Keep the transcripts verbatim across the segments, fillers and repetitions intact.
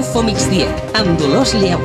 Info Migdia, amb Dolors Lleu.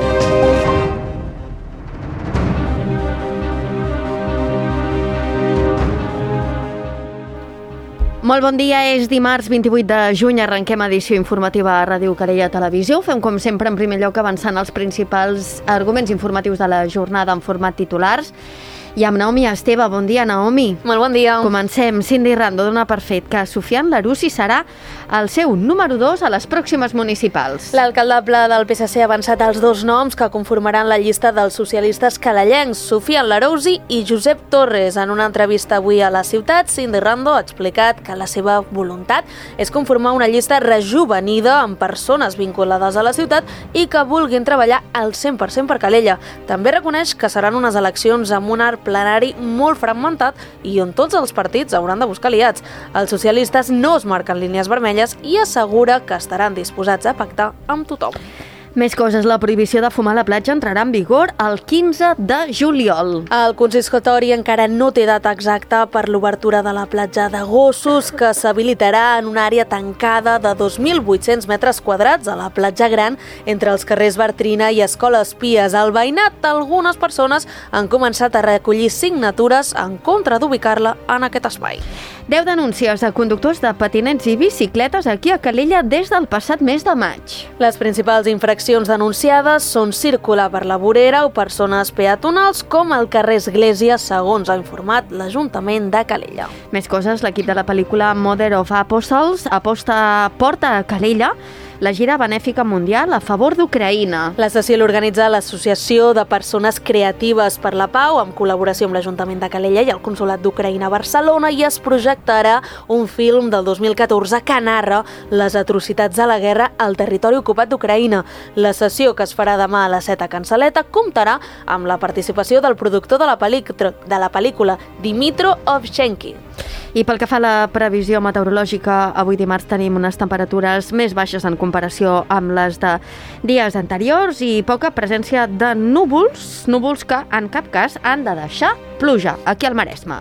Molt bon dia, és dimarts vint-i-vuit de juny, arrenquem edició informativa a Ràdio Calella Televisió. Ho fem com sempre, en primer lloc, avançant els principals arguments informatius de la jornada en format titulars. I amb Naomi Esteve. Bon dia, Naomi. Molt bon dia. Comencem. Cindy Rando dona per fet que Sufian Larusi serà el seu número dos a les pròximes municipals. L'alcaldable del P S C ha avançat els dos noms que conformaran la llista dels socialistes calellencs, Sufian Larusi i Josep Torres. En una entrevista avui a la ciutat, Cindy Rando ha explicat que la seva voluntat és conformar una llista rejuvenida amb persones vinculades a la ciutat i que vulguin treballar al cent per cent per Calella. També reconeix que seran unes eleccions amb un arc plenari molt fragmentat i on tots els partits hauran de buscar aliats. Els socialistes no es marquen línies vermelles i assegura que estaran disposats a pactar amb tothom. Més coses. La prohibició de fumar a la platja entrarà en vigor el quinze de juliol. El consistori encara no té data exacta per l'obertura de la platja de Gossos, que s'habilitarà en una àrea tancada de dos mil vuit-cents metres quadrats a la platja gran entre els carrers Bartrina i Escola Espies. Al veïnat, algunes persones han començat a recollir signatures en contra d'ubicar-la en aquest espai. Deu denúncies a conductors de patinets i bicicletes aquí a Calella des del passat mes de maig. Les principals infraccions denunciades són circular per la vorera o per zones peatonals com el carrer Església, segons ha informat l'Ajuntament de Calella. Més coses. L'equip de la pel·lícula Mother of Apostles aposta porta a Calella la gira benèfica mundial a favor d'Ucraïna. La sessió l'organitza l'Associació de Persones Creatives per la Pau, amb col·laboració amb l'Ajuntament de Calella i el Consolat d'Ucraïna a Barcelona, i es projectarà un film del dos mil catorze que narra les atrocitats de la guerra al territori ocupat d'Ucraïna. La sessió, que es farà demà a les set a Can Saleta, comptarà amb la participació del productor de la, de la pel·lícula, Dimitro Ovchenki. I pel que fa a la previsió meteorològica, avui dimarts tenim unes temperatures més baixes en comparació amb les de dies anteriors i poca presència de núvols, núvols que en cap cas han de deixar pluja aquí al Maresme.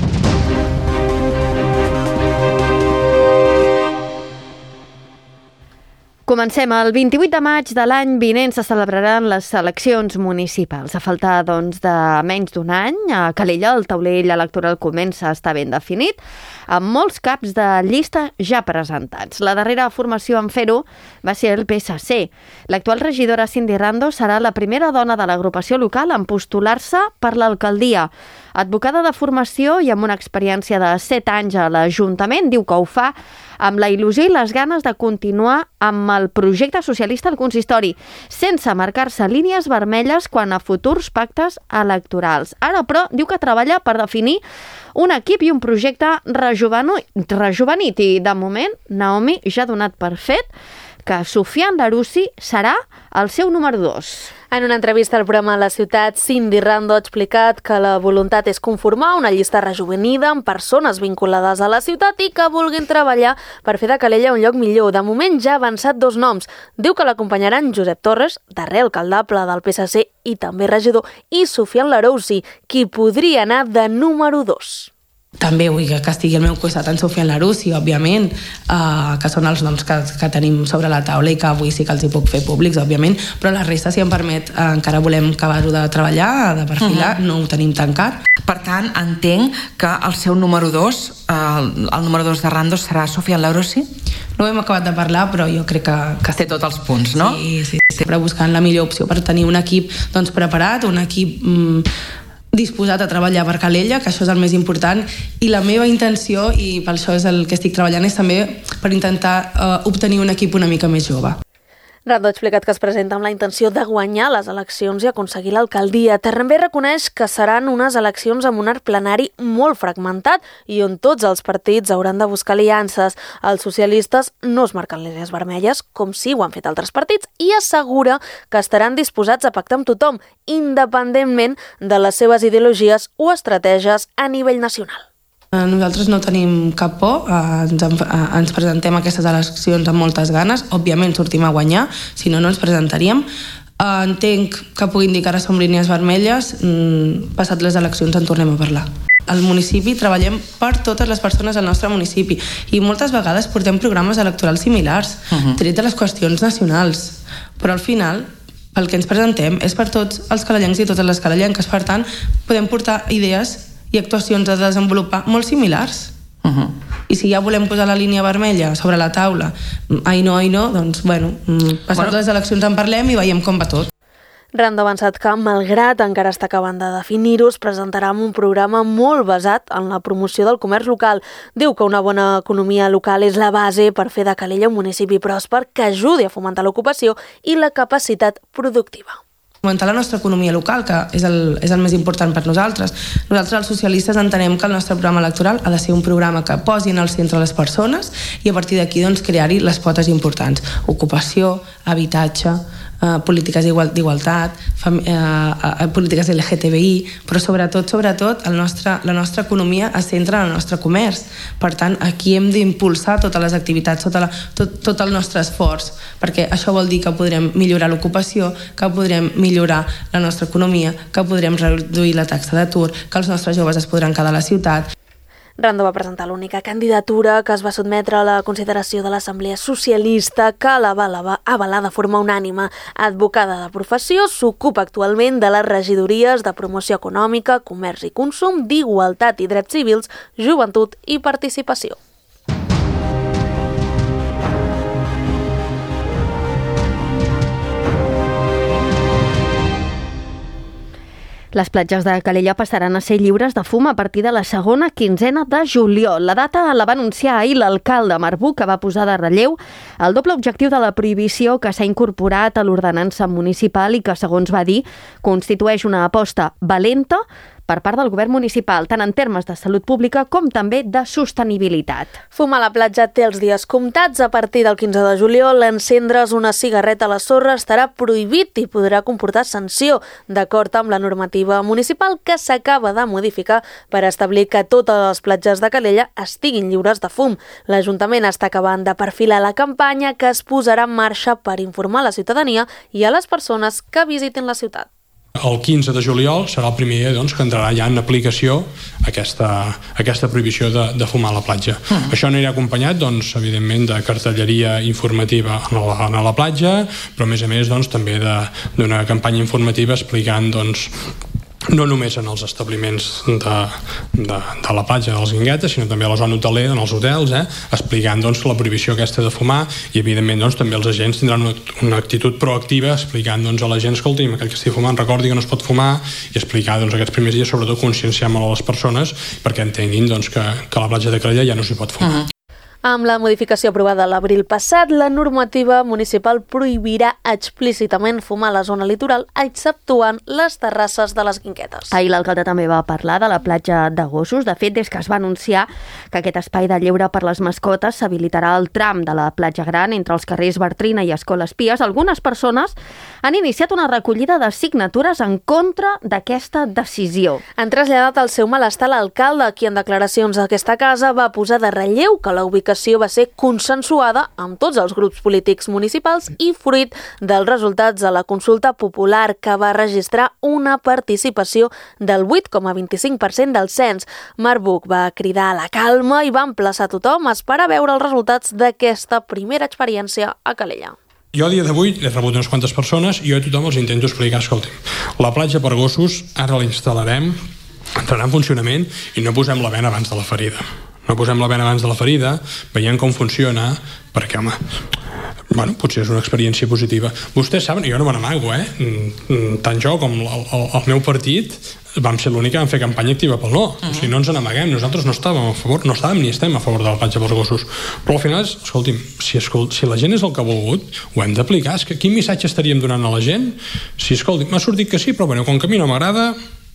Comencem. El vint-i-vuit de maig de l'any vinent se celebraran les eleccions municipals. A faltar, doncs, de menys d'un any, a Calella el taulell electoral comença a estar ben definit, amb molts caps de llista ja presentats. La darrera formació en fer-ho va ser el P S C. L'actual regidora Cindy Rando serà la primera dona de l'agrupació local en postular-se per l'alcaldia. Advocada de formació i amb una experiència de set anys a l'Ajuntament, diu que ho fa amb la il·lusió i les ganes de continuar amb el projecte socialista al consistori, sense marcar-se línies vermelles quan a futurs pactes electorals. Ara, però, diu que treballa per definir un equip i un projecte rejuvenit i, de moment, Naomi ja ha donat per fet que Sufian Larusi serà el seu número dos. En una entrevista al programa La Ciutat, Cindy Rando ha explicat que la voluntat és conformar una llista rejuvenida amb persones vinculades a la ciutat i que vulguin treballar per fer de Calella un lloc millor. De moment ja ha avançat dos noms. Diu que l'acompanyaran Josep Torres, darrer alcaldable del P S C i també regidor, i Sufian Larusi, qui podria anar de número dos. També vull que estigui al meu costat en Sufian Larusi, òbviament, eh, que són els noms que, que tenim sobre la taula i que avui sí que els hi puc fer públics, òbviament, però la resta, si em permet, eh, encara volem acabar-ho de treballar, de perfilar, uh-huh. No ho tenim tancat. Per tant, entenc que el seu número dos, eh, el número dos de Rando serà Sufian Larusi? No ho hem acabat de parlar, però jo crec que... Que té tots els punts, no? Sí, sí, sempre buscant la millor opció per tenir un equip doncs, preparat, un equip... Mm, disposat a treballar per Calella, que això és el més important, i la meva intenció, i per això és el que estic treballant, és també per intentar uh, obtenir un equip una mica més jove. Rando ha explicat que es presenta amb la intenció de guanyar les eleccions i aconseguir l'alcaldia. També reconeix que seran unes eleccions amb un arc plenari molt fragmentat i on tots els partits hauran de buscar aliances. Els socialistes no es marquen línies vermelles, com sí ho han fet altres partits, i assegura que estaran disposats a pactar amb tothom, independentment de les seves ideologies o estratègies a nivell nacional. Nosaltres no tenim cap por, ens, ens presentem a aquestes eleccions amb moltes ganes, òbviament sortim a guanyar, si no, no ens presentaríem. Entenc que puguin dir que ara som línies vermelles, passat les eleccions en tornem a parlar. Al municipi treballem per totes les persones del nostre municipi i moltes vegades portem programes electorals similars, uh-huh. tret de les qüestions nacionals. Però al final, el que ens presentem és per tots els calellencs i totes les calellenques. Per tant, podem portar idees i actuacions a desenvolupar molt similars. Uh-huh. I si ja volem posar la línia vermella sobre la taula, ai no, ai no, doncs, bueno, passant bueno. les eleccions en parlem i veiem com va tot. Rando ha avançat que, malgrat encara està acabant de definir-ho, es presentarà amb un programa molt basat en la promoció del comerç local. Diu que una bona economia local és la base per fer de Calella un municipi pròsper que ajudi a fomentar l'ocupació i la capacitat productiva. Fomentar la nostra economia local, que és el, és el més important per nosaltres. Nosaltres, els socialistes, entenem que el nostre programa electoral ha de ser un programa que posi en el centre les persones i a partir d'aquí doncs, crear-hi les potes importants. Ocupació, habitatge, Uh, polítiques d'igualtat, uh, uh, polítiques L G T B I, però sobretot, sobretot, el nostre, la nostra economia es centra en el nostre comerç. Per tant, aquí hem d'impulsar totes les activitats, tota la, tot, tot el nostre esforç, perquè això vol dir que podrem millorar l'ocupació, que podrem millorar la nostra economia, que podrem reduir la taxa d'atur, que els nostres joves es podran quedar a la ciutat. Rando va presentar l'única candidatura que es va sotmetre a la consideració de l'Assemblea Socialista, que la va avalar de forma unànime. Advocada de professió, s'ocupa actualment de les regidories de promoció econòmica, comerç i consum, d'igualtat i drets civils, joventut i participació. Les platges de Calella passaran a ser lliures de fum a partir de la segona quinzena de juliol. La data la va anunciar ahir l'alcalde Marc Buch, que va posar de relleu el doble objectiu de la prohibició que s'ha incorporat a l'ordenança municipal i que, segons va dir, constitueix una aposta valenta per part del govern municipal, tant en termes de salut pública com també de sostenibilitat. Fumar a la platja té els dies comptats. A partir del quinze de juliol, encendre's una cigarreta a la sorra estarà prohibit i podrà comportar sanció, d'acord amb la normativa municipal que s'acaba de modificar per establir que totes les platges de Calella estiguin lliures de fum. L'Ajuntament està acabant de perfilar la campanya que es posarà en marxa per informar a la ciutadania i a les persones que visitin la ciutat. El quinze de juliol serà el primer dia doncs, que entrarà ja en aplicació aquesta, aquesta prohibició de, de fumar a la platja. Uh-huh. Això anirà acompanyat, doncs, evidentment, de cartelleria informativa a la, a la platja, però a més a més doncs, també d'una campanya informativa explicant doncs, no només en els establiments de, de, de la platja de les Guinguetes, sinó també a la zona hotelera, en els hotels, eh, explicant doncs, la prohibició aquesta de fumar i evidentment doncs, també els agents tindran una, una actitud proactiva explicant doncs, a la gent, escolti, aquell que estigui fumant recordi que no es pot fumar i explicar doncs, aquests primers dies sobretot conscienciar molt a les persones perquè entenguin doncs, que, que a la platja de Calella ja no s'hi pot fumar. Uh-huh. Amb la modificació aprovada l'abril passat, la normativa municipal prohibirà explícitament fumar a la zona litoral, exceptuant les terrasses de les Guinguetes. Ahir l'alcalde també va parlar de la platja de gossos. De fet, des que es va anunciar que aquest espai de lleure per les mascotes s'habilitarà al tram de la platja gran entre els carrers Bartrina i Escola Espies, algunes persones han iniciat una recollida de signatures en contra d'aquesta decisió. Han traslladat el seu malestar a l'alcalde, qui en declaracions d'aquesta casa va posar de relleu que la ubicació va ser consensuada amb tots els grups polítics municipals i fruit dels resultats de la consulta popular que va registrar una participació del vuit coma vint-i-cinc per cent del cens. Marc Buch va cridar a la calma i va emplaçar tothom a esperar a veure els resultats d'aquesta primera experiència a Calella. Jo a dia d'avui he rebut unes quantes persones i jo a tothom els intento explicar, escolti'm, la platja per gossos ara la instal·larem, entrarà en funcionament i no posem la bena abans de la ferida. No posem la bena abans de la ferida, veiem com funciona, perquè, home, bueno, potser és una experiència positiva. Vostès saben, jo no me n'amago, eh? Tant jo com el, el, el meu partit vam ser l'únic que vam fer campanya activa pel no. Uh-huh. O sigui, no ens n'amaguem, nosaltres no estàvem a favor, no estàvem ni estem a favor de la platja pels gossos. Però al final, escolti'm, si, escolt, si la gent és el que ha volgut, ho hem d'aplicar. És que quin missatge estaríem donant a la gent? Si, escolti'm, m'ha sortit que sí, però bueno, com que a mi no m'agrada,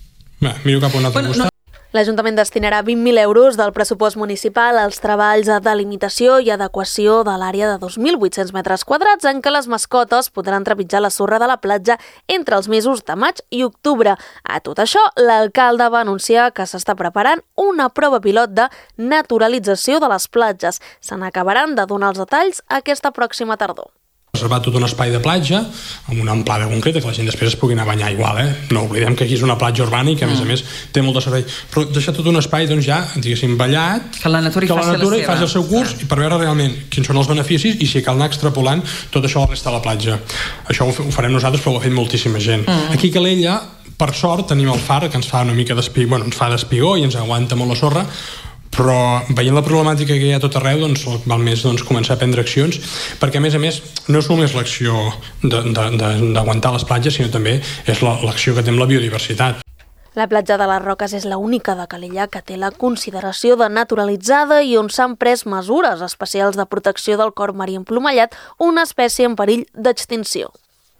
va, miro cap a un altre bueno, costat. No. L'Ajuntament destinarà vint mil euros del pressupost municipal als treballs de delimitació i adequació de l'àrea de dos mil vuit-cents metres quadrats en què les mascotes podran trepitjar la sorra de la platja entre els mesos de maig i octubre. A tot això, l'alcalde va anunciar que s'està preparant una prova pilot de naturalització de les platges. Se n'acabaran de donar els detalls aquesta pròxima tardor. Reservat tot un espai de platja amb una amplada concreta, que la gent després es pugui anar a banyar igual, eh? No oblidem que aquí és una platja urbana i que a més a més té molt de servei, però deixar tot un espai doncs ja, diguéssim, ballat, que la natura hi que faci, la natura la hi faci el seu curs, i per veure realment quins són els beneficis i si cal anar extrapolant tot això a la resta de la platja. Això ho farem nosaltres, però ho ha fet moltíssima gent. Mm. Aquí a Calella, per sort, tenim el far que ens fa una mica d'espigó, bueno, ens fa d'espigó i ens aguanta molt la sorra, però veient la problemàtica que hi ha a tot arreu, doncs val més doncs, començar a prendre accions, perquè a més a més no és només l'acció d'aguantar les platges, sinó també és l'acció que té amb la biodiversitat. La platja de les Roques és l'única de Calella que té la consideració de naturalitzada i on s'han pres mesures especials de protecció del corb marí emplomallat, una espècie en perill d'extinció.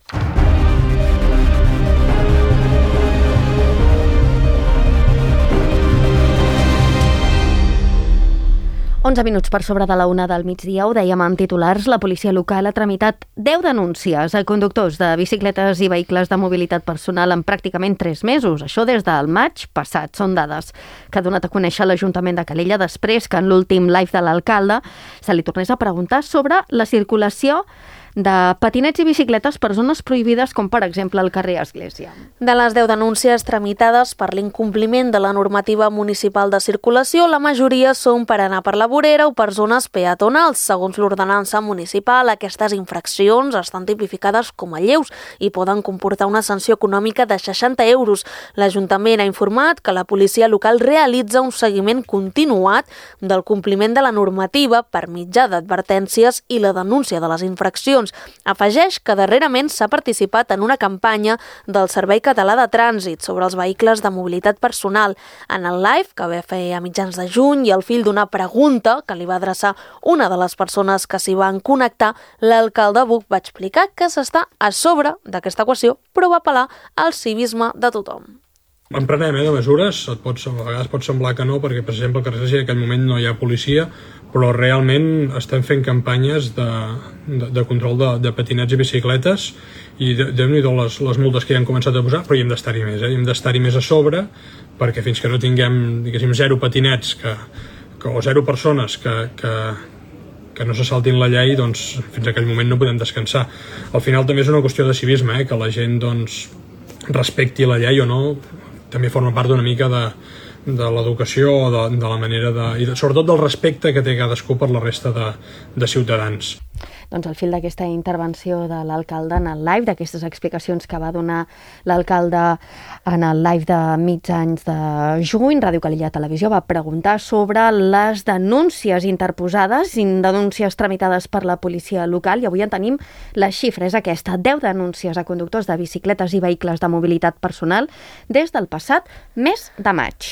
onze minuts per sobre de la una del migdia, ho dèiem amb titulars, la policia local ha tramitat deu denúncies a conductors de bicicletes i vehicles de mobilitat personal en pràcticament tres mesos. Això des del maig passat. Són dades que ha donat a conèixer l'Ajuntament de Calella després que en l'últim live de l'alcalde se li tornés a preguntar sobre la circulació de patinets i bicicletes per zones prohibides, com per exemple el carrer Església. De les deu denúncies tramitades per l'incompliment de la normativa municipal de circulació, la majoria són per anar per la vorera o per zones peatonals. Segons l'ordenança municipal, aquestes infraccions estan tipificades com a lleus i poden comportar una sanció econòmica de seixanta euros. L'Ajuntament ha informat que la policia local realitza un seguiment continuat del compliment de la normativa per mitjà d'advertències i la denúncia de les infraccions. Afegeix que darrerament s'ha participat en una campanya del Servei Català de Trànsit sobre els vehicles de mobilitat personal. En el live, que va fer a mitjans de juny, i al fil d'una pregunta que li va adreçar una de les persones que s'hi van connectar, l'alcalde Buch va explicar que s'està a sobre d'aquesta equació, però va apel·lar al civisme de tothom. En prenem, eh, de mesures, et pot, a vegades pot semblar que no, perquè per exemple al carrer Església en aquell moment no hi ha policia, però realment estem fent campanyes de, de, de control de, de patinets i bicicletes i déu-n'hi-do les, les multes que ja han començat a posar, però hi hem d'estar-hi més, eh? hi hem d'estar-hi més a sobre, perquè fins que no tinguem, diguéssim, zero patinets que, que, o zero persones que, que, que no se saltin la llei, doncs fins a aquell moment no podem descansar. Al final també és una qüestió de civisme, eh? que la gent doncs, respecti la llei o no, també forma part d'una mica de, de l'educació, de, de la manera de, i de, sobretot del respecte que té cadascú per la resta de, de ciutadans. Doncs al fil d'aquesta intervenció de l'alcalde en el live, d'aquestes explicacions que va donar l'alcalde en el live de mitjans de juny, Ràdio Calella Televisió va preguntar sobre les denúncies interposades, denúncies tramitades per la policia local, i avui en tenim la xifra, és aquesta, deu denúncies a conductors de bicicletes i vehicles de mobilitat personal des del passat mes de maig.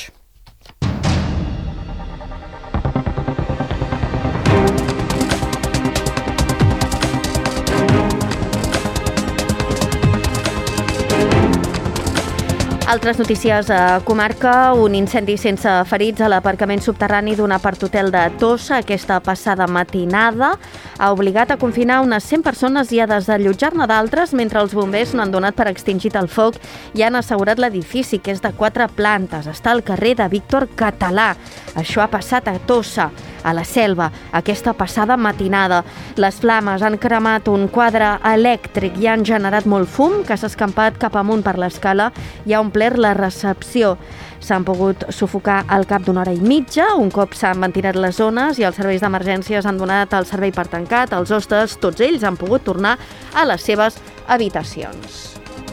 Altres notícies a comarca, un incendi sense ferits a l'aparcament subterrani d'un apart-hotel de Tossa aquesta passada matinada ha obligat a confinar unes cent persones i a desallotjar-ne d'altres mentre els bombers no han donat per extingit el foc i han assegurat l'edifici, que és de quatre plantes. Està al carrer de Víctor Català. Això ha passat a Tossa, a la Selva, aquesta passada matinada. Les flames han cremat un quadre elèctric i han generat molt fum que s'ha escampat cap amunt per l'escala i ha omplert la recepció. S'han pogut sufocar al cap d'una hora i mitja, un cop s'han ventilat les zones i els serveis d'emergències han donat el servei per tancat. Els hostes, tots ells, han pogut tornar a les seves habitacions.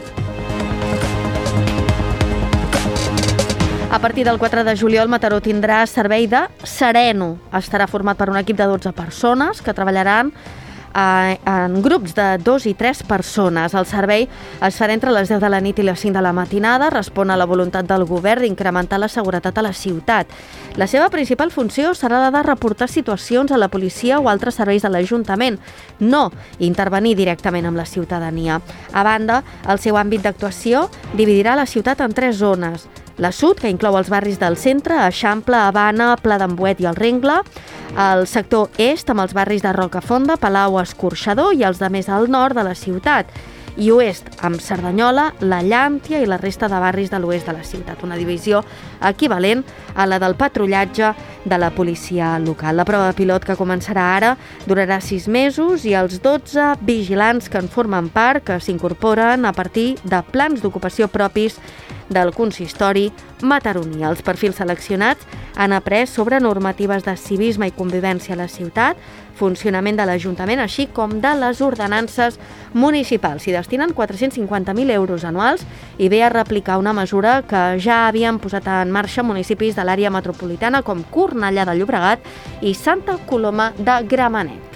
A partir del quatre de juliol, Mataró tindrà servei de Sereno. Estarà format per un equip de dotze persones que treballaran en grups de dos i tres persones. El servei es farà entre les deu de la nit i les cinc de la matinada. Respon a la voluntat del govern d'incrementar la seguretat a la ciutat. La seva principal funció serà la de reportar situacions a la policia o altres serveis de l'Ajuntament, no intervenir directament amb la ciutadania. A banda, el seu àmbit d'actuació dividirà la ciutat en tres zones. La sud, que inclou els barris del centre, Eixample, Habana, Pla d'Embuet i el Rengle. El sector est, amb els barris de Rocafonda, Palau, Escorxador i els de més al nord de la ciutat. i oest amb Cerdanyola, la Llàntia i la resta de barris de l'oest de la ciutat, una divisió equivalent a la del patrullatge de la policia local. La prova pilot que començarà ara durarà sis mesos i els dotze vigilants que en formen part, que s'incorporen a partir de plans d'ocupació propis del consistori mataroní. Els perfils seleccionats han après sobre normatives de civisme i convivència a la ciutat, funcionament de l'Ajuntament, així com de les ordenances municipals. S'hi destinen quatre-cents cinquanta mil euros anuals i ve a replicar una mesura que ja havien posat en marxa municipis de l'àrea metropolitana com Cornellà de Llobregat i Santa Coloma de Gramenet.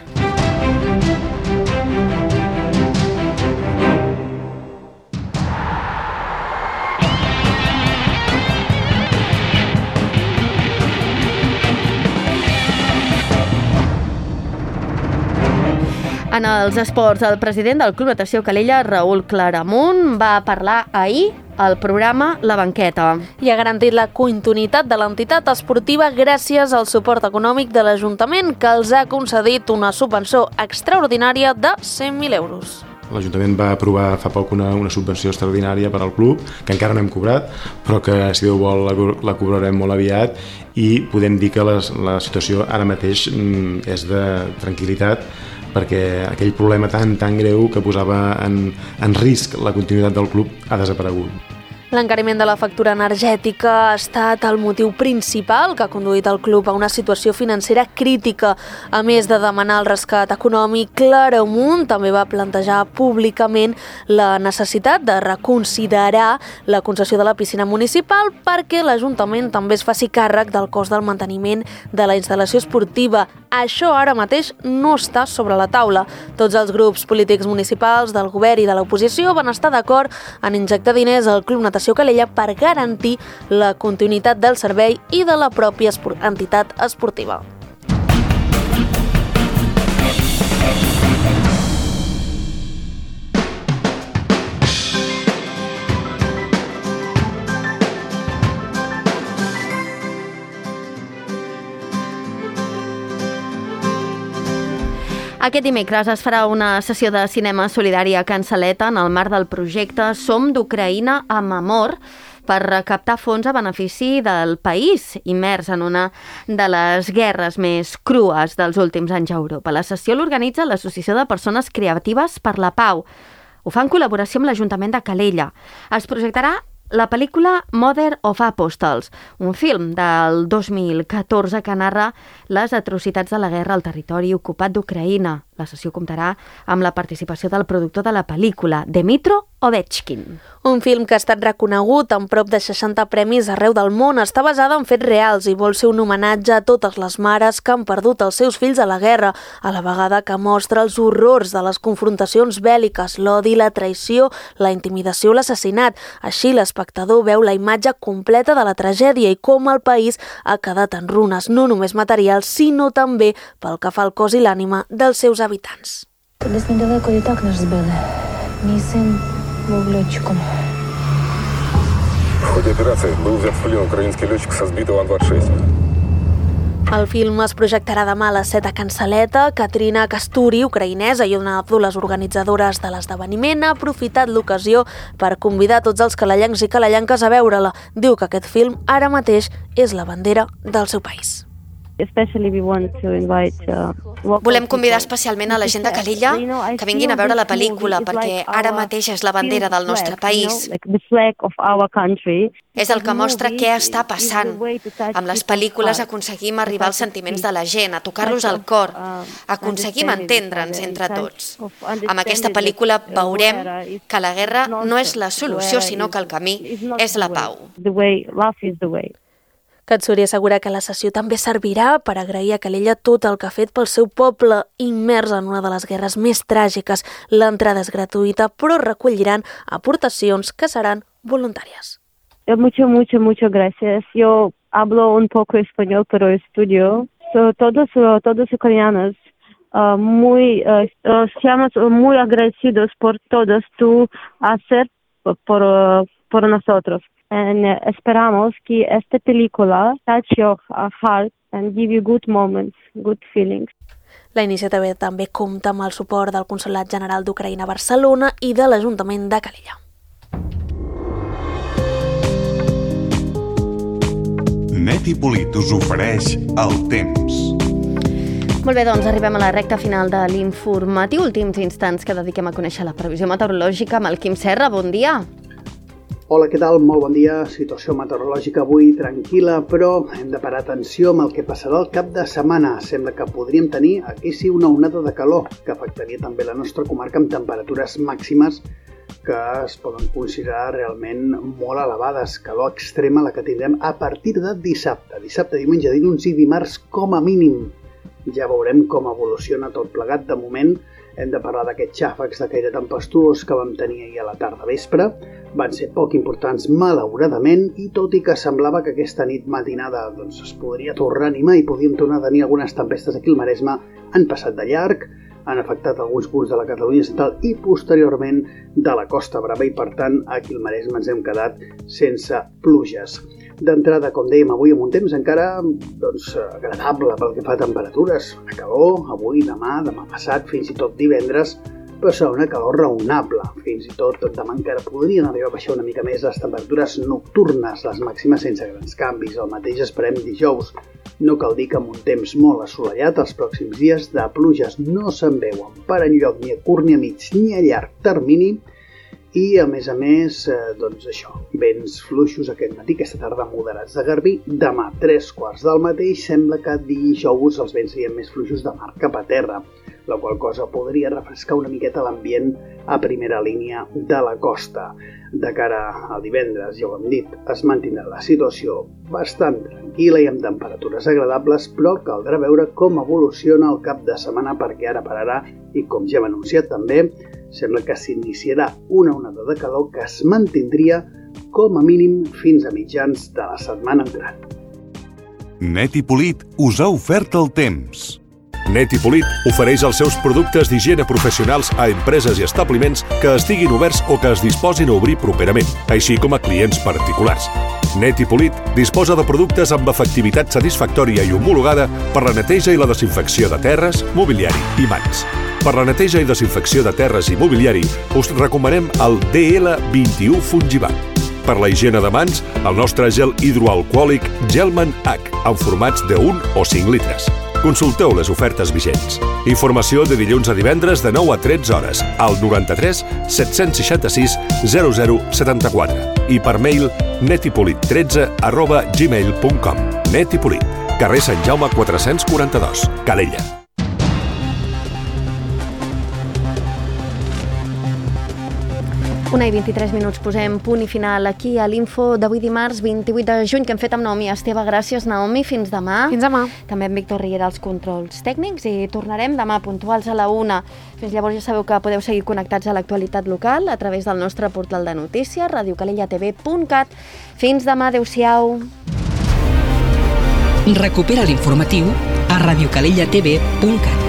En els esports, el president del Club Natació Calella, Raül Claramunt, va parlar ahir al programa La Banqueta. I ha garantit la continuïtat de l'entitat esportiva gràcies al suport econòmic de l'Ajuntament, que els ha concedit una subvenció extraordinària de cent mil euros. L'Ajuntament va aprovar fa poc una, una subvenció extraordinària per al club, que encara no hem cobrat, però que, si Déu vol, la, la cobrarem molt aviat, i podem dir que les, la situació ara mateix mm, és de tranquil·litat, perquè aquell problema tan, tan greu que posava en, en risc la continuïtat del club ha desaparegut. L'encariment de la factura energètica ha estat el motiu principal que ha conduït el club a una situació financera crítica. A més de demanar el rescat econòmic, Claramunt també va plantejar públicament la necessitat de reconsiderar la concessió de la piscina municipal perquè l'Ajuntament també es faci càrrec del cost del manteniment de la instal·lació esportiva. Això ara mateix no està sobre la taula. Tots els grups polítics municipals, del govern i de l'oposició van estar d'acord en injectar diners al Club Natació Calella per garantir la continuïtat del servei i de la pròpia entitat esportiva. Aquest dimecres es farà una sessió de cinema solidari a Can Saleta en el marc del projecte Som d'Ucraïna amb amor, per recaptar fons a benefici del país, immers en una de les guerres més crues dels últims anys a Europa. La sessió l'organitza l'Associació de Persones Creatives per la Pau. Ho fa en col·laboració amb l'Ajuntament de Calella. Es projectarà la pel·lícula Mother of Apostles, un film del dos mil catorze que narra les atrocitats de la guerra al territori ocupat d'Ucraïna. La sessió comptarà amb la participació del productor de la pel·lícula, Dmitro Ovechkin. Un film que ha estat reconegut amb prop de seixanta premis arreu del món, està basada en fets reals i vol ser un homenatge a totes les mares que han perdut els seus fills a la guerra, a la vegada que mostra els horrors de les confrontacions bèl·liques, l'odi, la traïció, la intimidació, l'assassinat. Així l'espectador veu la imatge completa de la tragèdia i com el país ha quedat en runes, no només materials, sinó també pel que fa al cos i l'ànima dels seus habitants. Десь недалеко і так наш збили. Мій син був льотчиком. В ходе операции был взят в плен украинский летчик со сбитого Ан двадцать шесть. El film es projectarà demà a les set a Can Saleta. Katrina Kasturi, ucraïnesa i una de les organitzadores de l'esdeveniment, ha aprofitat l'ocasió per convidar tots els calellencs i calellenques a veure-la. Diu que aquest film ara mateix és la bandera del seu país. Volem convidar especialment a la gent de Calella que vinguin a veure la pel·lícula perquè ara mateix és la bandera del nostre país. És el que mostra què està passant. Amb les pel·lícules aconseguim arribar als sentiments de la gent, a tocar-los al cor, aconseguim entendre'ns entre tots. Amb aquesta pel·lícula veurem que la guerra no és la solució, sinó que el camí és la pau. Katsuri assegura que la sessió també servirà per agrair a Calella tot el que ha fet pel seu poble, immers en una de les guerres més tràgiques. L'entrada és gratuïta, però recolliran aportacions que seran voluntàries. Mucho, mucho, mucho gracias. Yo hablo un poco español, pero estudio. So, todos, todos ucranianos uh, muy, uh, estamos muy agradecidos por todos tu hacer por, uh, por nosotros. And uh, esperamos que esta película touch your heart and give you good moments, good feelings. La iniciativa també compta amb el suport del Consolat General d'Ucraïna a Barcelona i de l'Ajuntament de Calella. Net i Polit us ofereix el temps. Molt bé, doncs arribem a la recta final de l'informatiu, últims instants que dediquem a conèixer la previsió meteorològica amb el Quim Serra. Bon dia! Hola, què tal? Molt bon dia. Situació meteorològica avui tranquil·la, però hem de parar atenció amb el que passarà el cap de setmana. Sembla que podríem tenir aquí sí una onada de calor, que afectaria també la nostra comarca amb temperatures màximes que es poden considerar realment molt elevades. Calor extrema la que tindrem a partir de dissabte. Dissabte, diumenge, dilluns i dimarts com a mínim. Ja veurem com evoluciona tot plegat. De moment hem de parlar d'aquests xàfecs de caire tempestuós que vam tenir ahir a la tarda vespre. Van ser poc importants, malauradament, i tot i que semblava que aquesta nit matinada doncs, es podria tornar a animar i podíem tornar a tenir algunes tempestes aquí al Maresme, han passat de llarg, han afectat alguns punts de la Catalunya central i posteriorment de la Costa Brava i, per tant, aquí al Maresme ens hem quedat sense pluges. D'entrada, com dèiem, avui amb un temps encara doncs, agradable pel que fa a temperatures. Una calor, avui, demà, demà passat, fins i tot divendres, però serà una calor raonable. Fins i tot demà encara podrien arribar a baixar una mica més les temperatures nocturnes, les màximes sense grans canvis. El mateix esperem dijous. No cal dir que amb un temps molt assolellat els pròxims dies de pluges no se'n veuen per enlloc ni a curt ni a mig ni a llarg termini. I, a més a més, eh, doncs això, vents fluixos aquest matí, aquesta tarda moderats de garbí. Demà, tres quarts del mateix, sembla que dijous els vents serien més fluixos de mar cap a terra, la qual cosa podria refrescar una miqueta l'ambient a primera línia de la costa. De cara al divendres, ja ho hem dit, es mantindrà la situació bastant tranquil·la i amb temperatures agradables, però caldrà veure com evoluciona el cap de setmana, perquè ara per ara, i com ja hem anunciat també, sembla que s'iniciarà una onada de calor que es mantindria com a mínim fins a mitjans de la setmana entrant. Net i Polit us ha ofert el temps. Net i Polit ofereix els seus productes d'higiene professionals a empreses i establiments que estiguin oberts o que es disposin a obrir properament, així com a clients particulars. Net i Polit disposa de productes amb efectivitat satisfactòria i homologada per la neteja i la desinfecció de terres, mobiliari i mans. Per la neteja i desinfecció de terres i mobiliari us recomanem el D L vint-i-u Fungivac. Per la higiene de mans, el nostre gel hidroalcohòlic Gelman H, en formats de un o cinc litres. Consulteu les ofertes vigents. Informació de dilluns a divendres de nou a tretze hores al noranta-tres set-cents seixanta-sis zero zero setanta-quatre i per mail netipolit tretze arroba gmail punt com. Net i Polit, carrer Sant Jaume quatre-cents quaranta-dos, Calella. Una i vint-i-tres minuts, posem punt i final aquí a l'info d'avui dimarts vint-i-vuit de juny que hem fet amb Naomi Esteve. Gràcies, Naomi. Fins demà. Fins demà. També amb Víctor Riera als controls tècnics i tornarem demà puntuals a la una. Fins llavors ja sabeu que podeu seguir connectats a l'actualitat local a través del nostre portal de notícies, radio calella t v punt cat. Fins demà. Adéu-siau. Recupera l'informatiu a radio calella t v punt cat.